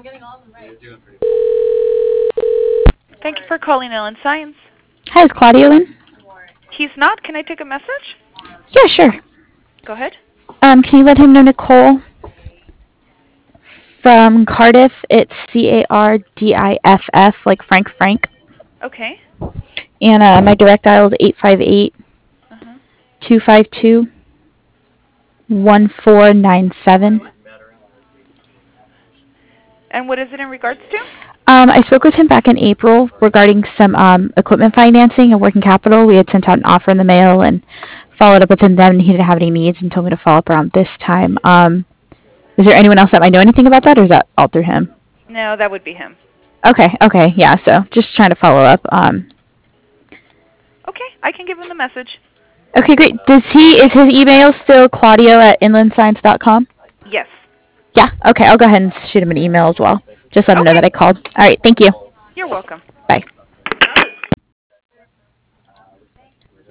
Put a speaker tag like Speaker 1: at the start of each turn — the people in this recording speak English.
Speaker 1: Thank you for calling Ellen Science.
Speaker 2: Hi, is Claudio in?
Speaker 1: He's not. Can I take a message?
Speaker 2: Yeah, sure.
Speaker 1: Go ahead.
Speaker 2: Can you let him know Nicole from Cardiff? It's Cardiff, like Frank.
Speaker 1: Okay.
Speaker 2: And my direct dial is 858
Speaker 1: Uh-huh.
Speaker 2: 252 1497.
Speaker 1: And what is it in regards to?
Speaker 2: I spoke with him back in April regarding some equipment financing and working capital. We had sent out an offer in the mail and followed up with him then, and he didn't have any needs and told me to follow up around this time. Is there anyone else that might know anything about that, or is that all through him?
Speaker 1: No, that would be him.
Speaker 2: Okay, yeah, so just trying to follow up.
Speaker 1: Okay, I can give him the message.
Speaker 2: Okay, great. Is his email still claudio@inlandscience.com?
Speaker 1: Yes.
Speaker 2: Yeah, okay, I'll go ahead and shoot him an email as well. Just let him know
Speaker 1: Okay.
Speaker 2: that I called. All right, thank you.
Speaker 1: You're welcome.